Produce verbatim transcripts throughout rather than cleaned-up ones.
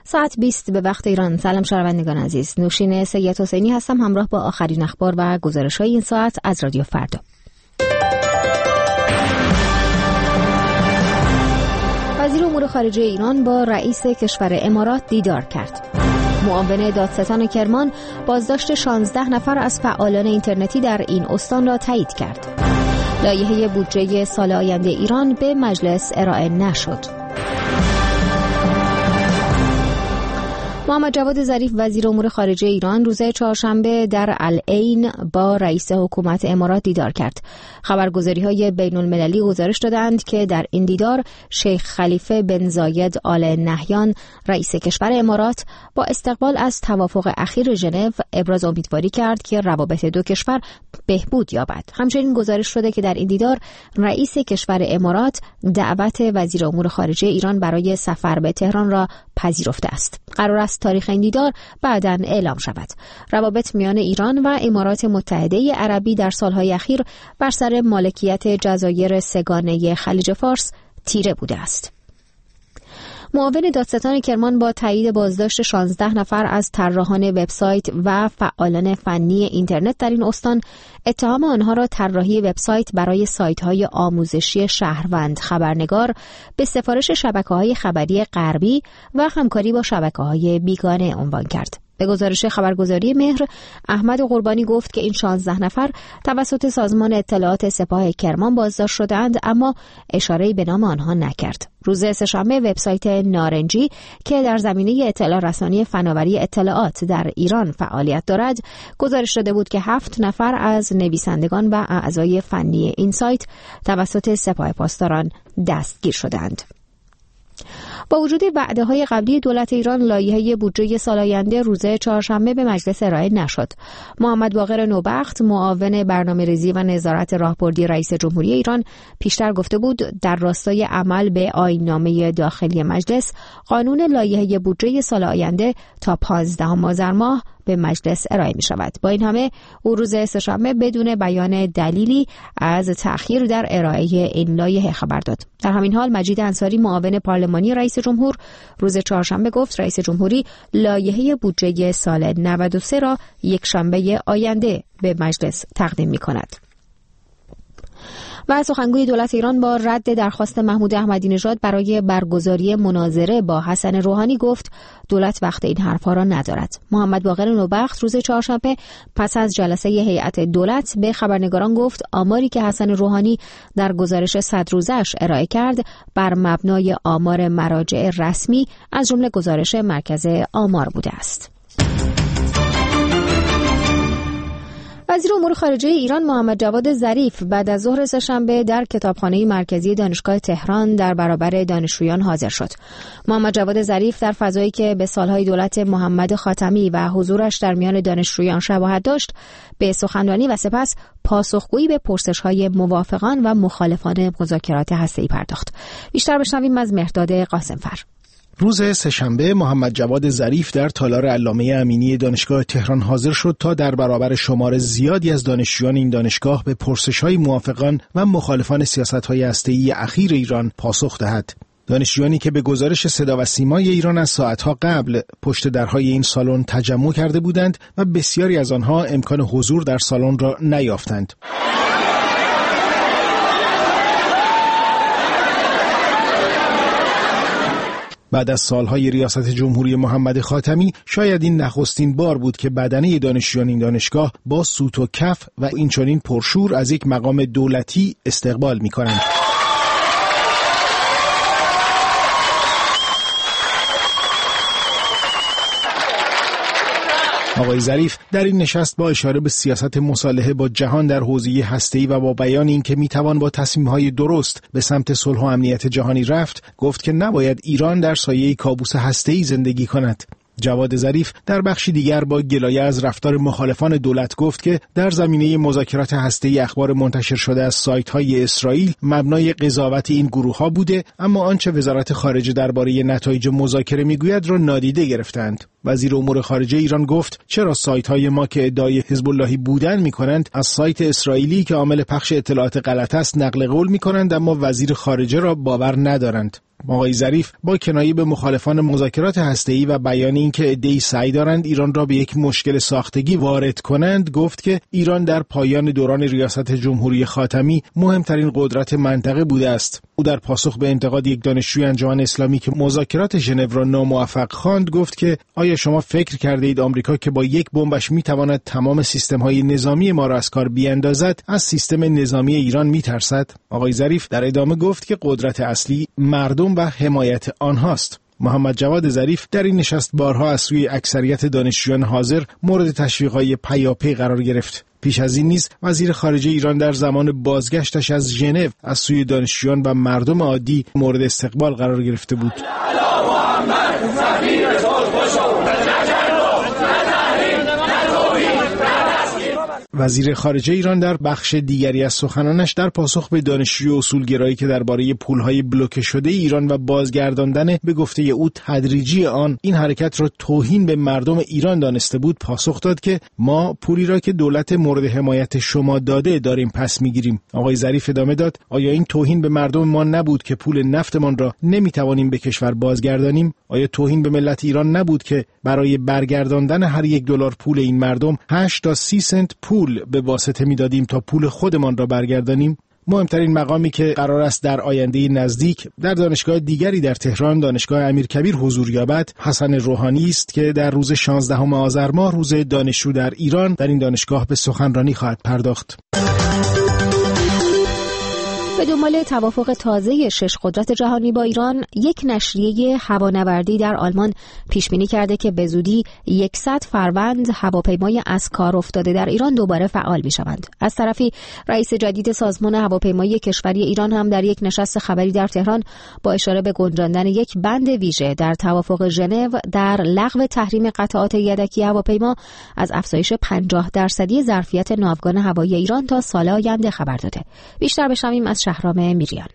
ساعت بیست به وقت ایران. سلام شنوندگان عزیز، نوشین سید حسینی هستم همراه با آخرین اخبار و گزارش‌های این ساعت از رادیو فردا. وزیر امور خارجه ایران با رئیس کشور امارات دیدار کرد. معاون دادستان کرمان بازداشت شانزده نفر از فعالان اینترنتی در این استان را تایید کرد. لایحه بودجه سال آینده ایران به مجلس ارائه نشد. محمد جواد ظریف وزیر امور خارجه ایران روز چهارشنبه در العین با رئیس حکومت امارات دیدار کرد. خبرگزاری‌های بین المللی گزارش دادند که در این دیدار شیخ خلیفه بن زاید آل نهیان رئیس کشور امارات با استقبال از توافق اخیر ژنو ابراز امیدواری کرد که روابط دو کشور بهبود یابد. همچنین گزارش شده که در این دیدار رئیس کشور امارات دعوت وزیر امور خارجه ایران برای سفر به تهران را پذیرفته است. قرار است تاریخ این دیدار بعداً اعلام شود. روابط میان ایران و امارات متحده عربی در سالهای اخیر بر سر مالکیت جزایر سگانه خلیج فارس تیره بوده است. معاون دادستان کرمان با تایید بازداشت شانزده نفر از طراحان وبسایت و فعالان فنی اینترنت در این استان اتهام آنها را طراحی وبسایت برای سایت‌های آموزشی شهروند خبرنگار به سفارش شبکه‌های خبری غربی و همکاری با شبکه‌های بیگانه عنوان کرد. به گزارش خبرگزاری مهر، احمد قربانی گفت که این شانزده نفر توسط سازمان اطلاعات سپاه کرمان بازداشت شدند، اما اشاره‌ای به نام آنها نکرد. روز سه‌شنبه وبسایت نارنجی که در زمینه اطلاع رسانی فناوری اطلاعات در ایران فعالیت دارد، گزارش داده بود که هفت نفر از نویسندگان و اعضای فنی این سایت توسط سپاه پاسداران دستگیر شدند. با وجود وعده‌های قبلی دولت ایران، لایحه بودجه سال آینده روز چهارشنبه به مجلس ارائه نشد. محمد باقر نوبخت، معاون برنامه‌ریزی و نظارت راهبردی رئیس جمهوری ایران، پیشتر گفته بود در راستای عمل به آیین‌نامه داخلی مجلس، قانون لایحه بودجه سال آینده تا پانزدهم آذر ماه به مجلس ارائه می شود. با این همه او روز سه‌شنبه بدون بیان دلیلی از تأخیر در ارائه این لایحه خبر داد. در همین حال مجید انصاری، معاون پارلمانی رئیس جمهور، روز چهارشنبه گفت رئیس جمهوری لایحه بودجه سال نود و سه را یک شنبه آینده به مجلس تقدیم می کند. و سخنگوی دولت ایران با رد درخواست محمود احمدی نژاد برای برگزاری مناظره با حسن روحانی گفت دولت وقت این حرفا را ندارد. محمد باقر نوبخت روز چهارشنبه پس از جلسه هیئت دولت به خبرنگاران گفت آماری که حسن روحانی در گزارش صد روزش ارائه کرد بر مبنای آمار مراجع رسمی از جمله گزارش مرکز آمار بوده است. وزیر امور خارجه ایران محمد جواد ظریف بعد از ظهر سه‌شنبه در کتابخانه مرکزی دانشگاه تهران در برابر دانشجویان حاضر شد. محمد جواد ظریف در فضایی که به سالهای دولت محمد خاتمی و حضورش در میان دانشجویان شباهت داشت، به سخنرانی و سپس پاسخگویی به پرسش‌های موافقان و مخالفان مذاکرات هسته‌ای پرداخت. بیشتر بشنویم از مهرداد قاسمفر. روز سه‌شنبه محمد جواد ظریف در تالار علامه امینی دانشگاه تهران حاضر شد تا در برابر شمار زیادی از دانشجویان این دانشگاه به پرسش‌های موافقان و مخالفان سیاست‌های هسته‌ای اخیر ایران پاسخ دهد. دانشجویانی که به گزارش صدا و سیمای ایران از ساعتها قبل پشت درهای این سالن تجمع کرده بودند و بسیاری از آنها امکان حضور در سالن را نیافتند. بعد از سالهای ریاست جمهوری محمد خاتمی شاید این نخستین بار بود که بدنه دانشجویان این دانشگاه با سوت و کف و اینچنین پرشور از یک مقام دولتی استقبال می‌کنند. آقای ظریف در این نشست با اشاره به سیاست مصالحه با جهان در حوزه هسته‌ای و با بیان اینکه میتوان با تصمیم‌های درست به سمت صلح و امنیت جهانی رفت، گفت که نباید ایران در سایه کابوس هسته‌ای زندگی کند. جواد ظریف در بخشی دیگر با گلایه از رفتار مخالفان دولت گفت که در زمینه مذاکرات هسته‌ای اخبار منتشر شده از سایت‌های اسرائیل مبنای قضاوت این گروه‌ها بوده، اما آنچه وزارت خارجه درباره نتایج مذاکره میگوید را نادیده گرفتند. وزیر امور خارجه ایران گفت چرا سایت‌های ما که ادعای حزب اللهی بودن می‌کنند از سایت اسرائیلی که عامل پخش اطلاعات غلط است نقل قول می‌کنند اما وزیر خارجه را باور ندارند. آقای ظریف با کنایه به مخالفان مذاکرات هسته‌ای و بیان اینکه عده‌ای سعی دارند ایران را به یک مشکل ساختگی وارد کنند گفت که ایران در پایان دوران ریاست جمهوری خاتمی مهمترین قدرت منطقه بوده است. او در پاسخ به انتقاد یک دانشجوی انجمن اسلامی که مذاکرات ژنو را ناموفق خواند گفت که آیا شما فکر کرده اید آمریکا که با یک بمبش میتواند تمام سیستم‌های نظامی ما را از کار بیاندازد از سیستم نظامی ایران میترسد؟ آقای ظریف در ادامه گفت که قدرت اصلی مردم و حمایت آنهاست. محمد جواد ظریف در این نشست بارها از سوی اکثریت دانشجویان حاضر مورد تشویق‌های پیاپی قرار گرفت. پیش از این نیز وزیر خارجه ایران در زمان بازگشتش از ژنو از سوی دانشجویان و مردم عادی مورد استقبال قرار گرفته بود. وزیر خارجه ایران در بخش دیگری از سخنانش در پاسخ به دانشجوی اصولگرایی که درباره پولهای بلوکه شده ایران و بازگرداندن به گفته او تدریجی آن این حرکت را توهین به مردم ایران دانسته بود پاسخ داد که ما پولی را که دولت مورد حمایت شما داده داریم پس میگیریم. آقای ظریف ادامه داد آیا این توهین به مردم ما نبود که پول نفتمان را نمیتوانیم به کشور بازگردانیم؟ آیا توهین به ملت ایران نبود که برای برگرداندن هر یک دلار پول این مردم هشت تا سی سنت پول به واسطه میدادیم تا پول خودمان را برگردانیم؟ مهمترین مقامی که قرار است در آینده نزدیک در دانشگاه دیگری در تهران، دانشگاه امیرکبیر حضور یابد، حسن روحانی است که در روز شانزدهم آذر ماه روز دانشجو در ایران در این دانشگاه به سخنرانی خواهد پرداخت. به دنبال توافق تازه شش قدرت جهانی با ایران، یک نشریه هوانوردی در آلمان پیش بینی کرده که به زودی صد فروند هواپیمای از کار افتاده در ایران دوباره فعال می‌شوند. از طرفی رئیس جدید سازمان هواپیمایی کشوری ایران هم در یک نشست خبری در تهران با اشاره به گنجاندن یک بند ویژه در توافق ژنو در لغو تحریم قطعات یدکی هواپیما از افزایش پنجاه درصدی ظرفیت ناوگان هوایی ایران تا سال آینده خبر داده. بیشتر بشنویم از شهرام میریان.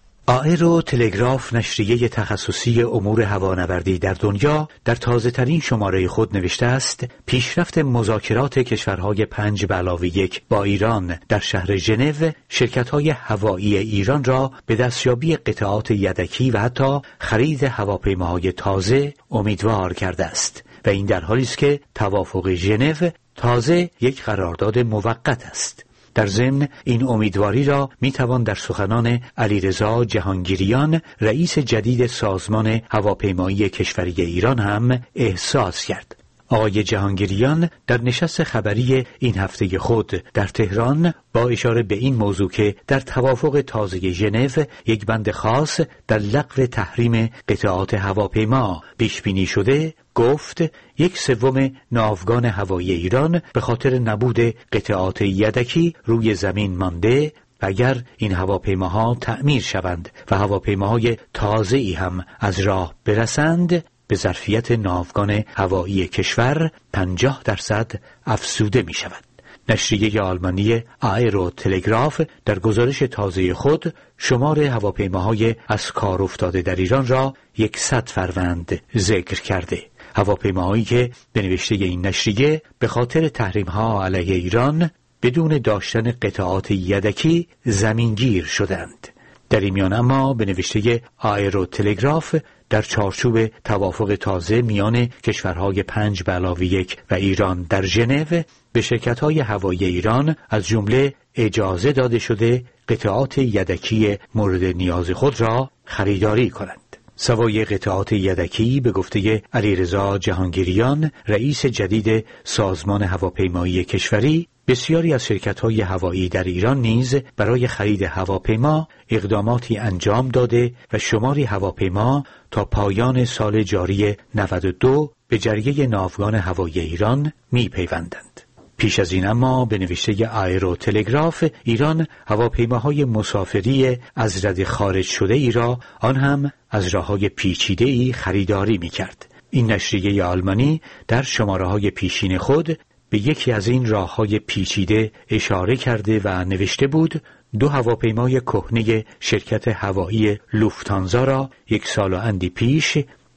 آئرو تلگراف نشریه تخصصی امور هوانوردی در دنیا در تازه‌ترین شماره خود نوشته است پیشرفت مذاکرات کشورهای پنج به علاوه یک با ایران در شهر ژنو شرکت‌های هوایی ایران را به دستیابی قطعات یدکی و حتی خرید هواپیماهای تازه امیدوار کرده است و این در حالی است که توافق ژنو تازه یک قرارداد موقت است. در ضمن این امیدواری را میتوان در سخنان علیرضا جهانگیریان رئیس جدید سازمان هواپیمایی کشوری ایران هم احساس کرد. آقای جهانگیریان در نشست خبری این هفته خود در تهران با اشاره به این موضوع که در توافق تازه ژنو یک بند خاص در لغو تحریم قطعات هواپیما پیش بینی شده گفت یک سوم ناوگان هوایی ایران به خاطر نبود قطعات یدکی روی زمین مانده و اگر این هواپیماها تعمیر شوند و هواپیماهای تازه‌ای هم از راه برسند به ظرفیت ناوگان هوایی کشور پنجاه درصد افزوده می شود. نشریه آلمانی آئرو تلگراف در گزارش تازه خود شمار هواپیماهای از کار افتاده در ایران را صد فروند ذکر کرده. هواپیماهایی که به نوشته این نشریه به خاطر تحریم‌ها علیه ایران بدون داشتن قطعات یدکی زمینگیر شدند. در این میان اما به نوشته آئرو تلگراف در چارچوب توافق تازه میان کشورهای پنج به علاوه یک و ایران در ژنو به شرکت‌های هوایی ایران از جمله اجازه داده شده قطعات یدکی مورد نیاز خود را خریداری کنند. سوای قطعات یدکی به گفته علیرضا جهانگیریان رئیس جدید سازمان هواپیمایی کشوری بسیاری از شرکت‌های هوایی در ایران نیز برای خرید هواپیما اقداماتی انجام داده و شماری هواپیما تا پایان سال جاری نود و دو به جریه ناوگان هوایی ایران می‌پیوندند. پیش از این اما به نوشته آئرو تلگراف ایران هواپیماهای مسافری از رده خارج شده ای را آن هم از راه‌های پیچیده‌ای خریداری می‌کرد. این نشریه آلمانی در شماره‌های پیشین خود به یکی از این راه‌های پیچیده اشاره کرده و نوشته بود دو هواپیمای کهنه شرکت هوایی لوفتانزا را یک سال و اندی پیش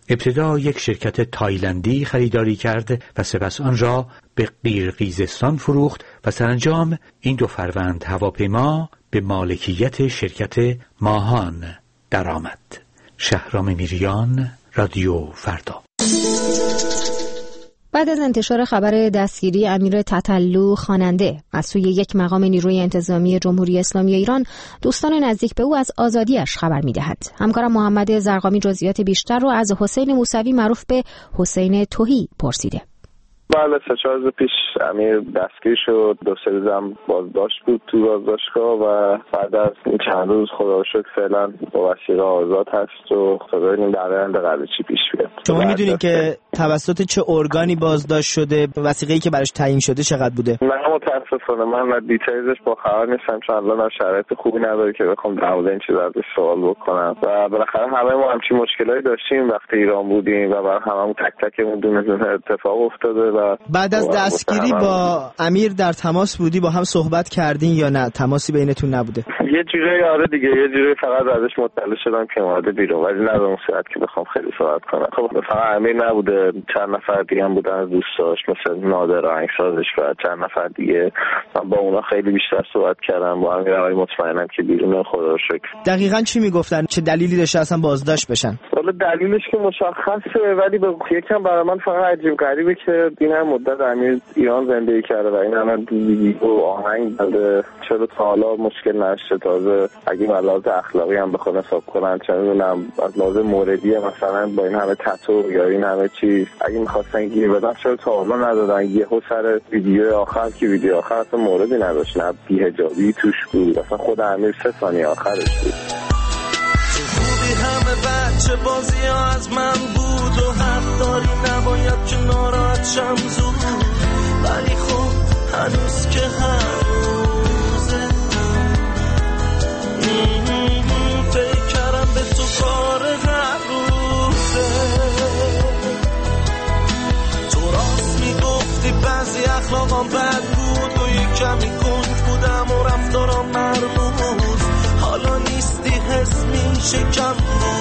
ابتدا یک شرکت تایلندی خریداری کرد و سپس آن را به قرقیزستان فروخت و سرانجام این دو فروند هواپیما به مالکیت شرکت ماهان درآمد. شهرام میریان، رادیو فردا. بعد از انتشار خبر دستگیری امیر تتلو خواننده از سوی یک مقام نیروی انتظامی جمهوری اسلامی ایران، دوستان نزدیک به او از آزادیش خبر می‌دهد. همکارم محمد زرقامی جزئیات بیشتر رو از حسین موسوی معروف به حسین تهی پرسیده. بله، سه چهار روز پیش امیر دستگیر شد. دو سه روزم بازداشت بود تو بازداشتگاه و بعد از این چند روز خدا رو شکر فعلا با وثیقه آزاد هست و خدا ببینیم در آینده قراره چی پیش بیاد. شما میدونین که توسط چه ارگانی بازداشت شده؟ وثیقه‌ای که براش تعیین شده چقدر بوده؟ من متاسفانه من از دیتیلزش با خبر نیستم، چون الان از شرایط خوبی نداره که بخوام در مورد این چیزا ازش سوال بکنم و بالاخره همه ما همچین مشکلایی داشتیم وقتی ایران بودیم و برای هممون تک تکمون دونه دونه اتفاق افتاده. و بعد از دستگیری با امیر در تماس بودی، با هم صحبت کردین یا نه؟ تماسی بینتون نبوده؟ یه جوری آره دیگه، یه جوری فقط ازش مطلع شدم که اومده بیرون، ولی نه به اون صورت که بخوام خیلی صحبت کنم. خب فقط امیر نبوده، چند نفر دیگه هم بودن از دوستاش، مثل نادر آهنگسازش و چند نفر دیگه. من با اونا خیلی بیشتر صحبت کردم. با امیر آقای مطمئنم که بیرون، خدا رو شکر. دقیقاً چی میگفتن؟ چه دلیلی داشته اصلا بازداشت بشن؟ والا دلیلش که مشخصه، ولی به یکم برای من فقط عجیب غریبه که این هم مدت امیر ایران زندگی کرده و این همه ویدیو و آهنگ داده، چرا تا حالا مشکل نشه؟ تازه اگه ملاحظ اخلاقی هم بخوان حساب کنن، چه میدونم از لحاظ موردی مثلا با این همه تتو یا این همه چیز اگه می‌خواستن گیر بدن چرا تا حالا ندادن؟ یهو سر ویدیو آخر که ویدیو آخر اصلا موردی نداشت، نه بی‌حجابی توش بود، اصلا خود امیر سه ثانیه آخرش بود. همه بچه بازی ها از من بود و حق داری نباید که ناراحت شم زود، ولی خب هنوز که هنوزه فکر کردم به تو کار هر روزه. تو راست میگفتی بعضی اخلاقام بد بود و یک کمی کنج بودم و رفتارم مرموز، حالا نیستی حس میشه کم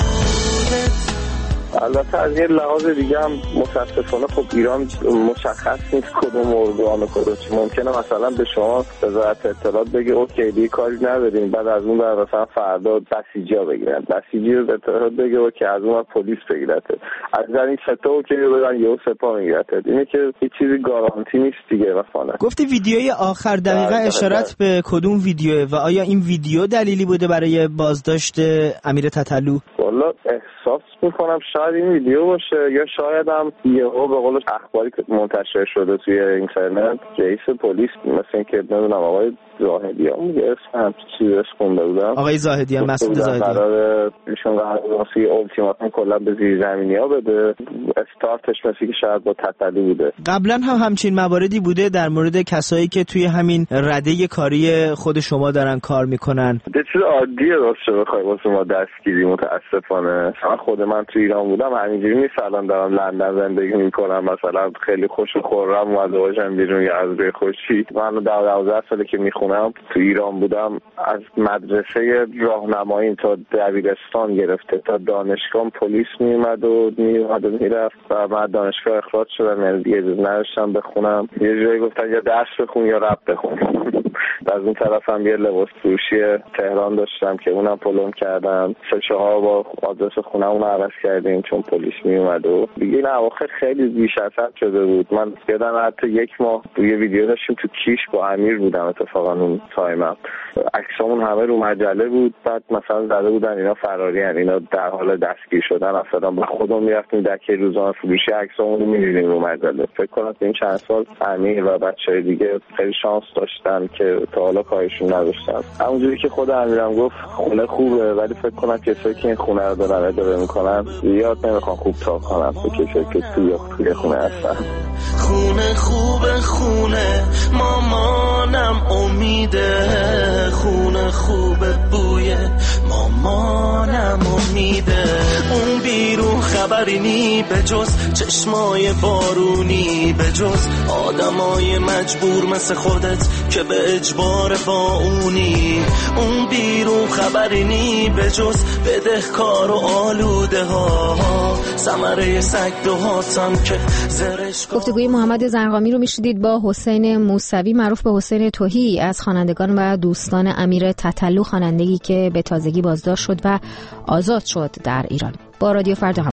بودت. البته از یه لحاظ دیگه هم متاسفانه خب ایران مشخص نیست کدوم ارگان و کدوم چی. ممکنه مثلا به شما وزارت اطلاعات بگه اوکی دیگه کاری نداریم، بعد از اون بر مثلا فردا بسیجا بگیرن، بسیجی رو اطلاعات بگه اوکی از اون پلیس بگیرته، از این ستا اوکی بدن یهو سپاه میگیرته. اینه که هیچ چیزی گارانتی نیست دیگه. مثلا گفتی ویدیوی آخر، دقیقاً اشارت به کدوم ویدیو و آیا این ویدیو دلیلی بوده برای بازداشت امیر تتلو؟ والا احساس میکنم شاید این ویدیو باشه، یا شاید هم یهو به قول اخباری که منتشر شده توی اینترنت رئیس پلیس مثل اینکه نمیدونم آقای زاهدیان میگه اسم چیزی اسم خونده بودم، آقای زاهدیان، مسعود زاهدیان، قراره ایشون قراره اولتیماتوم کلا به زیرزمینی‌ها بده. استارتش مثل که شاید با تتلو بوده. قبلا هم همچین مواردی بوده در مورد کسایی که توی همین رده کاری خود شما دارن کار میکنن؟ یه چیز عادیه راستش بخوای واسه ما دستگیری. متاسفانه خود من تو ایران بودم همینجوری نیست الان دارم لندن زندگی میکنم مثلا خیلی خوش و خرم اومده باشم بیرون یا از روی خوشی. من دوازده ساله که میخونم تو ایران بودم، از مدرسه راهنمایی تا دبیرستان گرفته تا دانشگاه پلیس میومد و میومد و میرفت و من دانشگاه اخراج شدم، یعنی دیگه اجازه نداشتم بخونم. یه جایی گفتن یا درس بخون یا رپ بخون. از اون طرف هم یه لباس فروشی تهران داشتم که اونم پلم کردم، سه چهار با آدرس خونه اون عوض کردیم چون پلیس می اومد و دیگه این اواخر خیلی بیش از حد شده بود. من یادم حتی یک ماه یه ویدیو داشتیم تو کیش با امیر بودم اتفاقا اون تایمم، عکسامون همه رو مجله بود، بعد مثلا زده بودن اینا فراری ان، اینا در حال دستگیر شدن. اصلا با خودمون میرفتیم دکه روزانه فروشی عکسامون رو می‌دیدیم رو مجله. فکر کنم این چند سال امیر و بچه‌های دیگه خیلی شانس داشتن که تا حالا کارشون نداشتن. همونجوری که خود امیرم گفت خونه خوبه، ولی فکر کنم کسایی که این خونه رو دارن اداره میکنن یاد نمیخوان خوب تا کنن به کسایی که توی توی خونه هستن. خونه خوبه خونه مامانم امیده، خونه خوبه بوی مامانم امیده. اون بیرون خبری نی به جز چشمای بارونی، به جز آدمای مجبور مثل خودت که به اجبار با اونی. اون بیرون خبری نی به جز بدهکار و آلوده ها، ثمره سگ دو هاتم که زرش. گفتگوی محمد زرقامی رو میشدید با حسین موسوی معروف به حسین تهی از خوانندگان و دوستان امیر تتلو، خوانندگی که به تازگی بازداشت شد و آزاد شد در ایران. با رادیو فردا